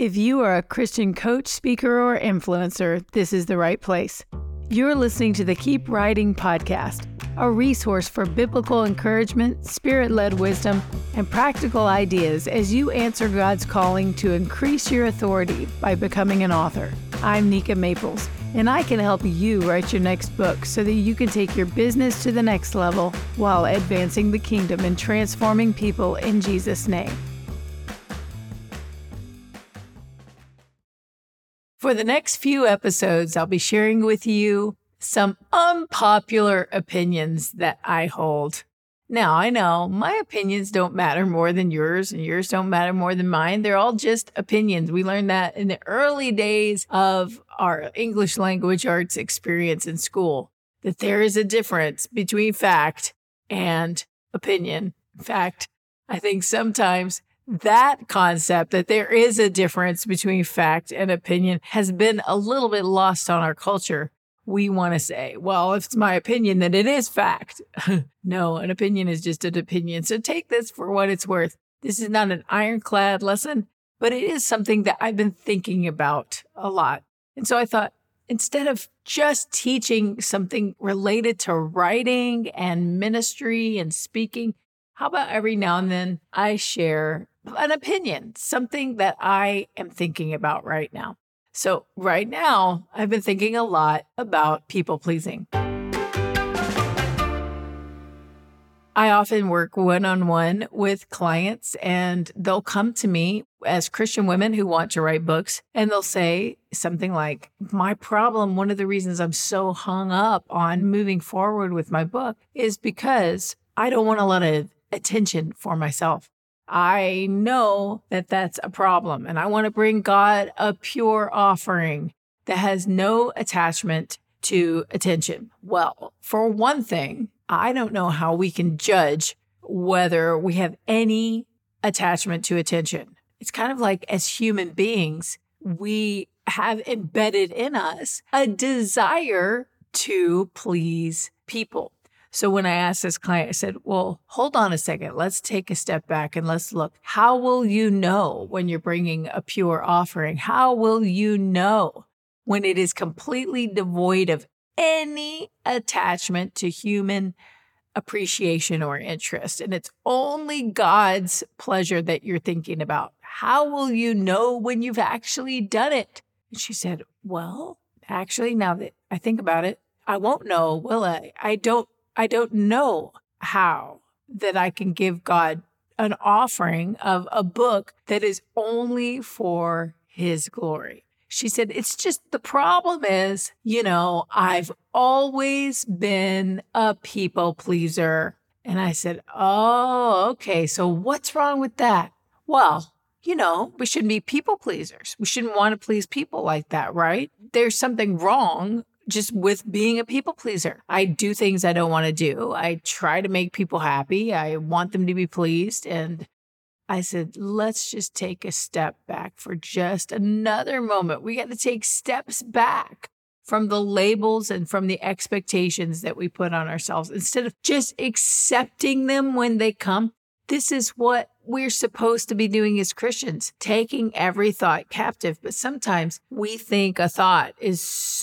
If you are a Christian coach, speaker, or influencer, this is the right place. You're listening to the Keep Writing podcast, a resource for biblical encouragement, spirit-led wisdom, and practical ideas as you answer God's calling to increase your authority by becoming an author. I'm Nika Maples, and I can help you write your next book so that you can take your business to the next level while advancing the kingdom and transforming people in Jesus' name. For the next few episodes, I'll be sharing with you some unpopular opinions that I hold. Now, I know my opinions don't matter more than yours, and yours don't matter more than mine. They're all just opinions. We learned that in the early days of our English language arts experience in school, that there is a difference between fact and opinion. In fact, I think sometimes that concept that there is a difference between fact and opinion has been a little bit lost on our culture. We want to say, well, if it's my opinion, then it is fact. No, an opinion is just an opinion. So take this for what it's worth. This is not an ironclad lesson, but it is something that I've been thinking about a lot. And so I thought, instead of just teaching something related to writing and ministry and speaking, how about every now and then I share an opinion, something that I am thinking about right now. So right now, I've been thinking a lot about people pleasing. I often work one-on-one with clients, and they'll come to me as Christian women who want to write books, and they'll say something like, my problem, one of the reasons I'm so hung up on moving forward with my book is because I don't want a lot of attention for myself. I know that that's a problem, and I want to bring God a pure offering that has no attachment to attention. Well, for one thing, I don't know how we can judge whether we have any attachment to attention. It's kind of like as human beings, we have embedded in us a desire to please people. So when I asked this client, I said, well, hold on a second. Let's take a step back and let's look. How will you know when you're bringing a pure offering? How will you know when it is completely devoid of any attachment to human appreciation or interest? And it's only God's pleasure that you're thinking about. How will you know when you've actually done it? And she said, well, actually, now that I think about it, I won't know, will I? I don't know how that I can give God an offering of a book that is only for His glory. She said, it's just the problem is, I've always been a people pleaser. And I said, oh, okay. So what's wrong with that? Well, we shouldn't be people pleasers. We shouldn't want to please people like that, right? There's something wrong just with being a people pleaser. I do things I don't want to do. I try to make people happy. I want them to be pleased. And I said, let's just take a step back for just another moment. We got to take steps back from the labels and from the expectations that we put on ourselves. Instead of just accepting them when they come, this is what we're supposed to be doing as Christians, taking every thought captive. But sometimes we think a thought is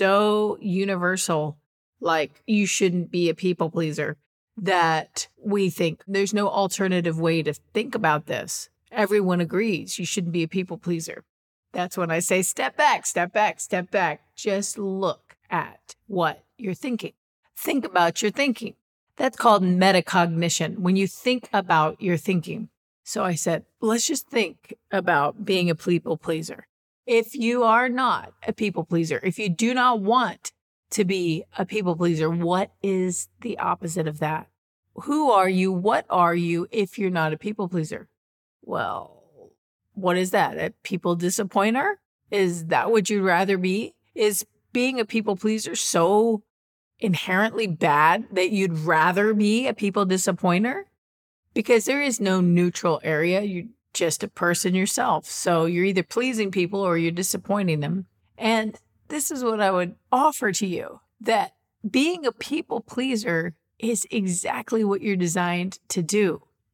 so universal, like you shouldn't be a people pleaser, that we think there's no alternative way to think about this. Everyone agrees you shouldn't be a people pleaser. That's when I say, step back, step back, step back. Just look at what you're thinking. Think about your thinking. That's called metacognition, when you think about your thinking. So I said, let's just think about being a people pleaser. If you are not a people pleaser, if you do not want to be a people pleaser, what is the opposite of that? Who are you? What are you if you're not a people pleaser? Well, what is that? A people disappointer? Is that what you'd rather be? Is being a people pleaser so inherently bad that you'd rather be a people disappointer? Because there is no neutral area. You're just a person yourself. So you're either pleasing people or you're disappointing them. And this is what I would offer to you, that being a people pleaser is exactly what you're designed to do.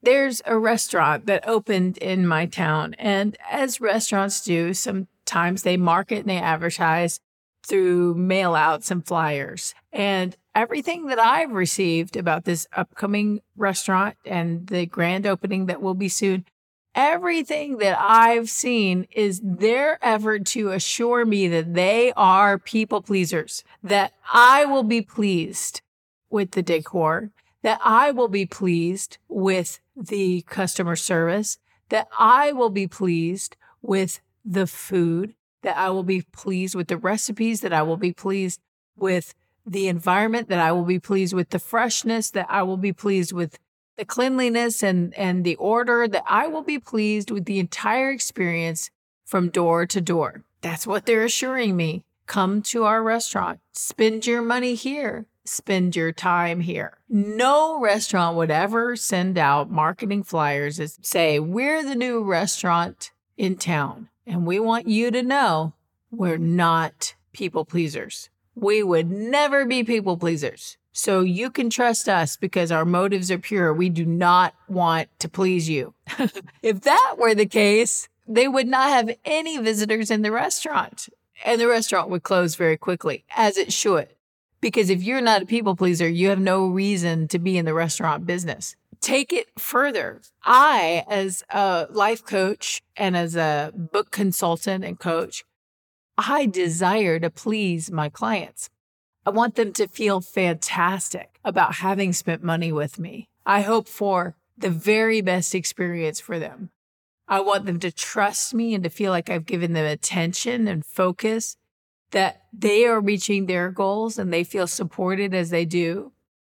There's a restaurant that opened in my town, and as restaurants do, sometimes they market and they advertise through mail outs and flyers. And everything that I've received about this upcoming restaurant and the grand opening that will be soon, everything that I've seen is their effort to assure me that they are people pleasers, that I will be pleased with the decor, that I will be pleased with the customer service, that I will be pleased with the food, that I will be pleased with the recipes, that I will be pleased with the environment, that I will be pleased with the freshness, that I will be pleased with the cleanliness and the order, that I will be pleased with the entire experience from door to door. That's what they're assuring me. Come to our restaurant. Spend your money here. Spend your time here. No restaurant would ever send out marketing flyers that say, we're the new restaurant in town, and we want you to know we're not people pleasers. We would never be people pleasers. So you can trust us because our motives are pure. We do not want to please you. If that were the case, they would not have any visitors in the restaurant, and the restaurant would close very quickly, as it should. Because if you're not a people pleaser, you have no reason to be in the restaurant business. Take it further. I, as a life coach and as a book consultant and coach, I desire to please my clients. I want them to feel fantastic about having spent money with me. I hope for the very best experience for them. I want them to trust me and to feel like I've given them attention and focus, that they are reaching their goals and they feel supported as they do.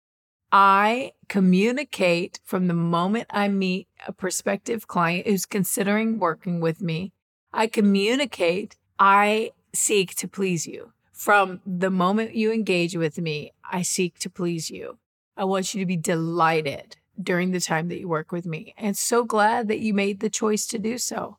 I communicate from the moment I meet a prospective client who's considering working with me. I communicate, I seek to please you. From the moment you engage with me, I seek to please you. I want you to be delighted during the time that you work with me, and so glad that you made the choice to do so.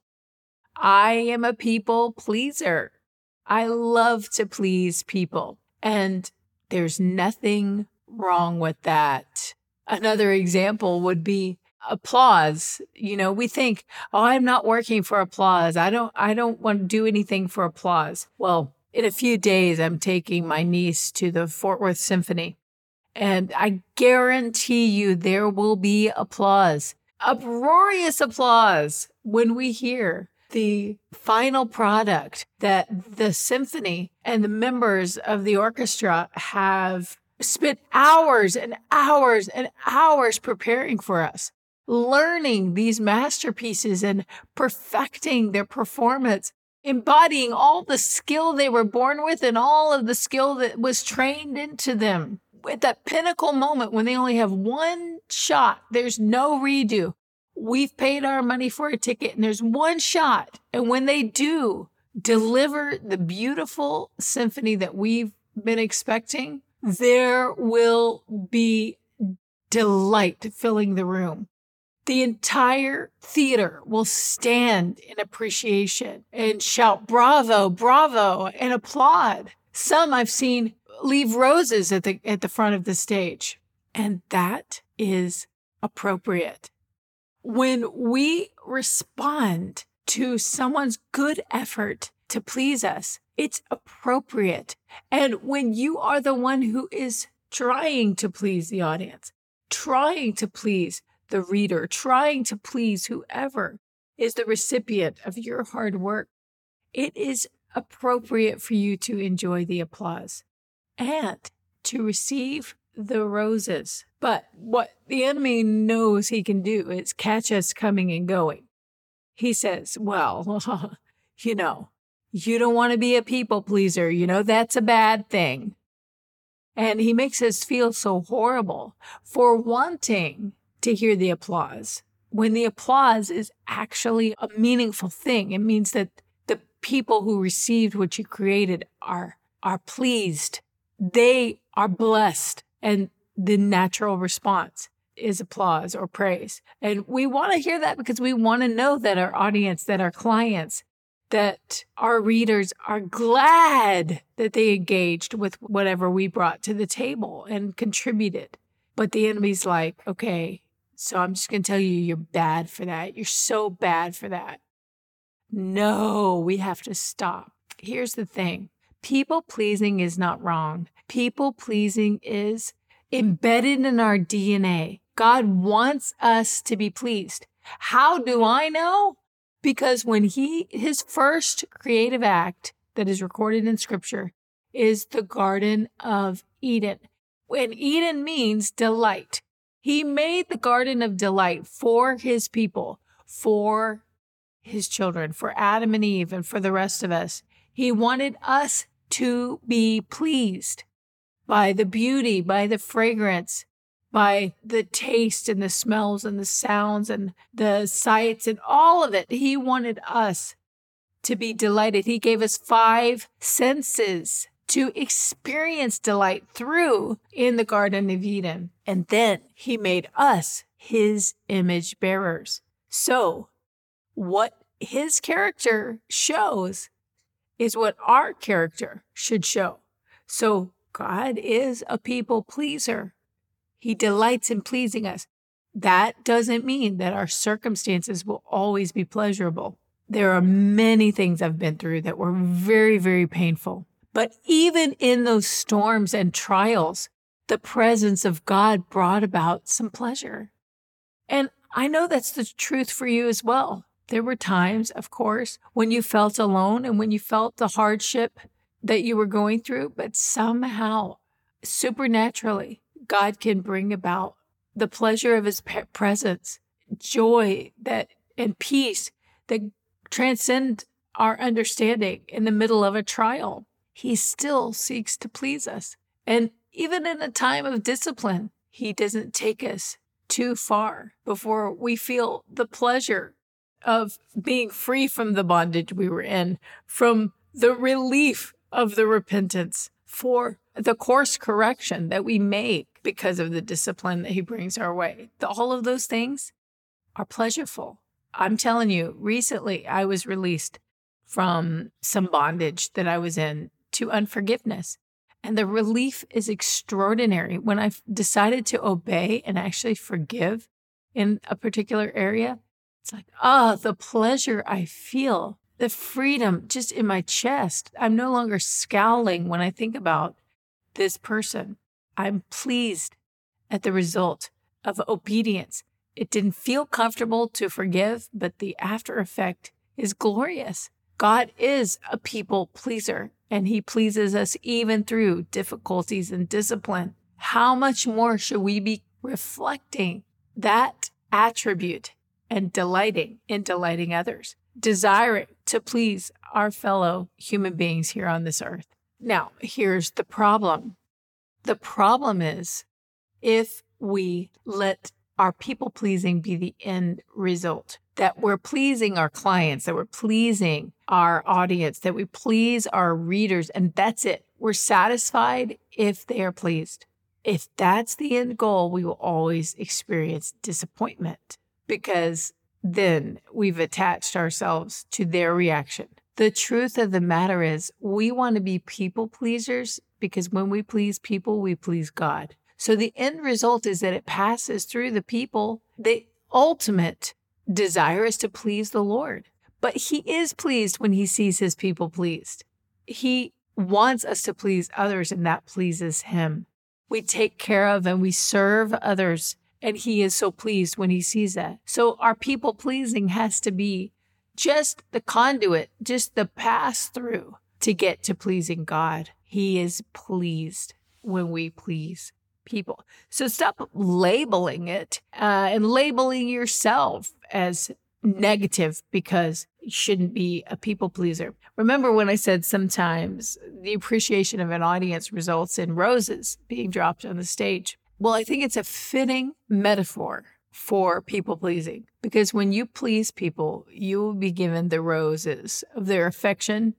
I am a people pleaser. I love to please people, and there's nothing wrong with that. Another example would be applause. We think, oh, I'm not working for applause. I don't want to do anything for applause. Well, in a few days, I'm taking my niece to the Fort Worth Symphony, and I guarantee you there will be applause, uproarious applause, when we hear the final product that the symphony and the members of the orchestra have spent hours and hours and hours preparing for us, learning these masterpieces and perfecting their performance, embodying all the skill they were born with and all of the skill that was trained into them. At that pinnacle moment when they only have one shot, there's no redo. We've paid our money for a ticket and there's one shot. And when they do deliver the beautiful symphony that we've been expecting, there will be delight filling the room. The entire theater will stand in appreciation and shout, bravo, bravo, and applaud. Some I've seen leave roses at the front of the stage. And that is appropriate. When we respond to someone's good effort to please us, it's appropriate. And when you are the one who is trying to please the audience, trying to please the reader, trying to please whoever is the recipient of your hard work, it is appropriate for you to enjoy the applause and to receive the roses. But what the enemy knows he can do is catch us coming and going. He says, well, you don't want to be a people pleaser. That's a bad thing. And he makes us feel so horrible for wanting to hear the applause, when the applause is actually a meaningful thing. It means that the people who received what you created are pleased. They are blessed. And the natural response is applause or praise. And we want to hear that because we want to know that our audience, that our clients, that our readers are glad that they engaged with whatever we brought to the table and contributed. But the enemy's like, okay, So I'm just going to tell you, you're bad for that. You're so bad for that. No, we have to stop. Here's the thing. People pleasing is not wrong. People pleasing is embedded in our DNA. God wants us to be pleased. How do I know? Because when his first creative act that is recorded in scripture is the Garden of Eden. When Eden means delight. He made the Garden of Delight for his people, for his children, for Adam and Eve, and for the rest of us. He wanted us to be pleased by the beauty, by the fragrance, by the taste and the smells and the sounds and the sights and all of it. He wanted us to be delighted. He gave us 5 senses to experience delight through in the Garden of Eden. And then he made us his image bearers. So what his character shows is what our character should show. So God is a people pleaser. He delights in pleasing us. That doesn't mean that our circumstances will always be pleasurable. There are many things I've been through that were very, very painful. But even in those storms and trials, the presence of God brought about some pleasure. And I know that's the truth for you as well. There were times, of course, when you felt alone and when you felt the hardship that you were going through, but somehow, supernaturally, God can bring about the pleasure of his presence, joy and peace that transcend our understanding in the middle of a trial. He still seeks to please us. And even in a time of discipline, he doesn't take us too far before we feel the pleasure of being free from the bondage we were in, from the relief of the repentance, for the course correction that we make because of the discipline that he brings our way. All of those things are pleasureful. I'm telling you, recently I was released from some bondage that I was in to unforgiveness. And the relief is extraordinary. When I've decided to obey and actually forgive in a particular area, it's like, the pleasure I feel, the freedom just in my chest. I'm no longer scowling when I think about this person. I'm pleased at the result of obedience. It didn't feel comfortable to forgive, but the after effect is glorious. God is a people pleaser, and he pleases us even through difficulties and discipline. How much more should we be reflecting that attribute and delighting in delighting others, desiring to please our fellow human beings here on this earth? Now, here's the problem. The problem is if we let our people pleasing be the end result, that we're pleasing our clients, that we're pleasing our audience, that we please our readers, and that's it. We're satisfied if they are pleased. If that's the end goal, we will always experience disappointment because then we've attached ourselves to their reaction. The truth of the matter is we want to be people pleasers because when we please people, we please God. So the end result is that it passes through the people. The ultimate desire is to please the Lord. But he is pleased when he sees his people pleased. He wants us to please others, and that pleases him. We take care of and we serve others, and he is so pleased when he sees that. So our people pleasing has to be just the conduit, just the pass through to get to pleasing God. He is pleased when we please people. So stop labeling it and labeling yourself as negative because you shouldn't be a people pleaser. Remember when I said sometimes the appreciation of an audience results in roses being dropped on the stage? Well, I think it's a fitting metaphor for people pleasing because when you please people, you will be given the roses of their affection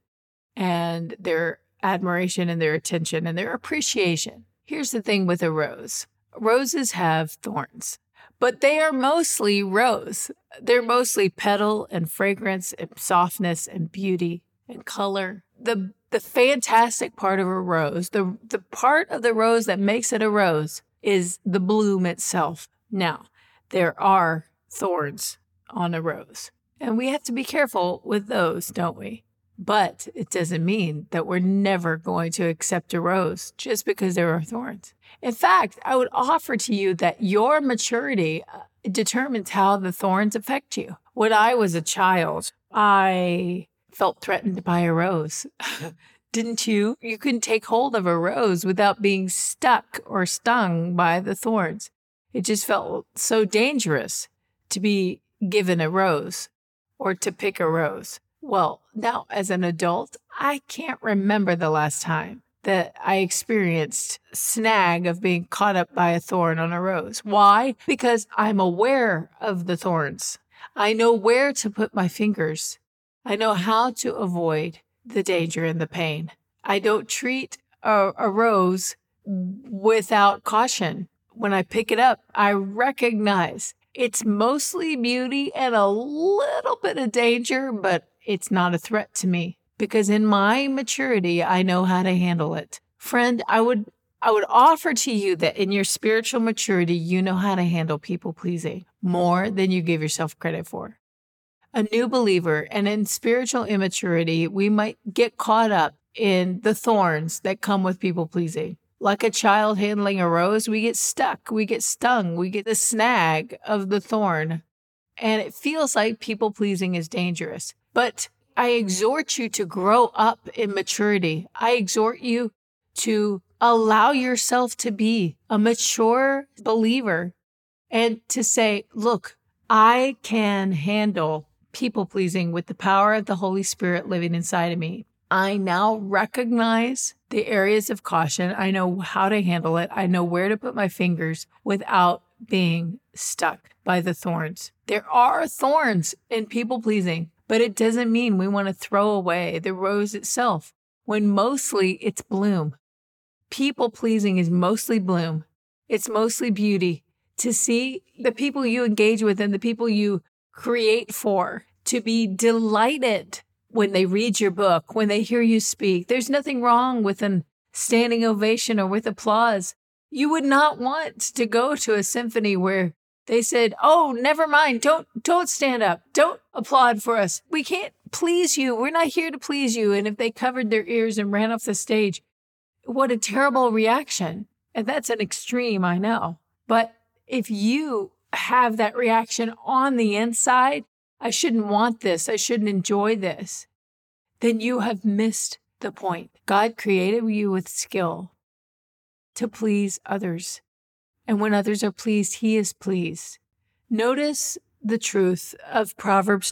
and their admiration and their attention and their appreciation. Here's the thing with a rose. Roses have thorns, but they are mostly rose. They're mostly petal and fragrance and softness and beauty and color. The fantastic part of a rose, the part of the rose that makes it a rose is the bloom itself. Now, there are thorns on a rose. And we have to be careful with those, don't we? But it doesn't mean that we're never going to accept a rose just because there are thorns. In fact, I would offer to you that your maturity determines how the thorns affect you. When I was a child, I felt threatened by a rose. Didn't you? You couldn't take hold of a rose without being stuck or stung by the thorns. It just felt so dangerous to be given a rose or to pick a rose. Well, now as an adult, I can't remember the last time that I experienced snag of being caught up by a thorn on a rose. Why? Because I'm aware of the thorns. I know where to put my fingers. I know how to avoid the danger and the pain. I don't treat a rose without caution. When I pick it up, I recognize it's mostly beauty and a little bit of danger, but it's not a threat to me because in my maturity, I know how to handle it. Friend, I would offer to you that in your spiritual maturity, you know how to handle people pleasing more than you give yourself credit for. A new believer and in spiritual immaturity, we might get caught up in the thorns that come with people pleasing. Like a child handling a rose, we get stuck, we get stung, we get the snag of the thorn. And it feels like people pleasing is dangerous. But I exhort you to grow up in maturity. I exhort you to allow yourself to be a mature believer and to say, look, I can handle people pleasing with the power of the Holy Spirit living inside of me. I now recognize the areas of caution. I know how to handle it. I know where to put my fingers without being stuck by the thorns. There are thorns in people pleasing, but it doesn't mean we want to throw away the rose itself when mostly it's bloom. People pleasing is mostly bloom. It's mostly beauty. To see the people you engage with and the people you create for, to be delighted when they read your book, when they hear you speak. There's nothing wrong with a standing ovation or with applause. You would not want to go to a symphony where they said, oh, never mind. Don't stand up. Don't applaud for us. We can't please you. We're not here to please you. And if they covered their ears and ran off the stage, what a terrible reaction. And that's an extreme, I know. But if you have that reaction on the inside, I shouldn't want this, I shouldn't enjoy this, then you have missed the point. God created you with skill to please others. And when others are pleased, He is pleased. Notice the truth of Proverbs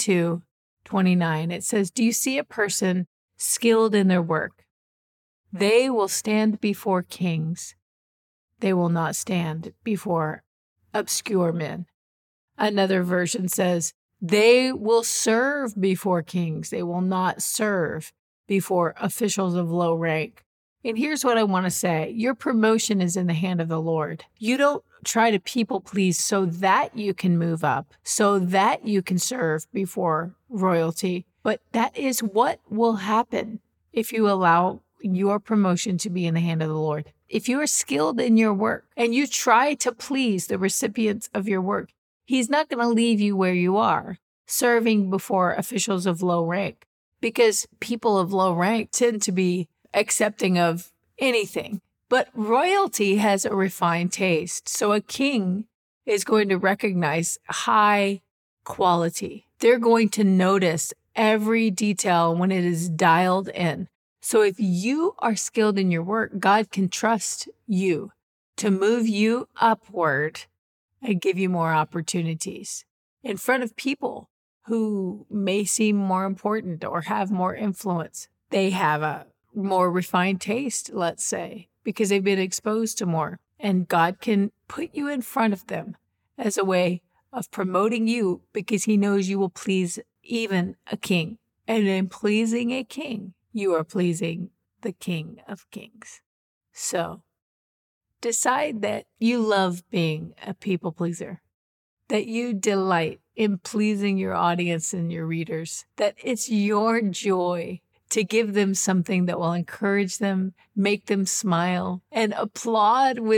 22:29. It says, do you see a person skilled in their work? They will stand before kings. They will not stand before obscure men. Another version says, they will serve before kings. They will not serve before officials of low rank. And here's what I want to say. Your promotion is in the hand of the Lord. You don't try to people please so that you can move up, so that you can serve before royalty. But that is what will happen if you allow your promotion to be in the hand of the Lord. If you are skilled in your work and you try to please the recipients of your work, He's not going to leave you where you are, serving before officials of low rank, because people of low rank tend to be accepting of anything. But royalty has a refined taste. So a king is going to recognize high quality. They're going to notice every detail when it is dialed in. So if you are skilled in your work, God can trust you to move you upward and give you more opportunities in front of people who may seem more important or have more influence. They have a more refined taste, let's say, because they've been exposed to more. And God can put you in front of them as a way of promoting you because He knows you will please even a king. And in pleasing a king, you are pleasing the King of Kings. So decide that you love being a people pleaser, that you delight in pleasing your audience and your readers, that it's your joy to give them something that will encourage them, make them smile, and applaud with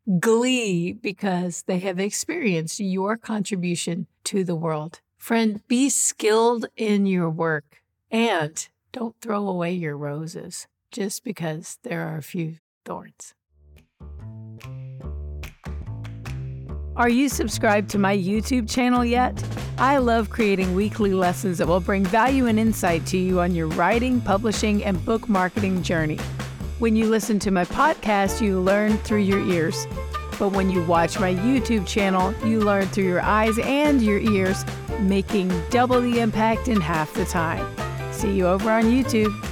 glee because they have experienced your contribution to the world. Friend, be skilled in your work and don't throw away your roses just because there are a few thorns. Are you subscribed to my YouTube channel yet? I love creating weekly lessons that will bring value and insight to you on your writing, publishing, and book marketing journey. When you listen to my podcast, you learn through your ears. But when you watch my YouTube channel, you learn through your eyes and your ears, making double the impact in half the time. See you over on YouTube.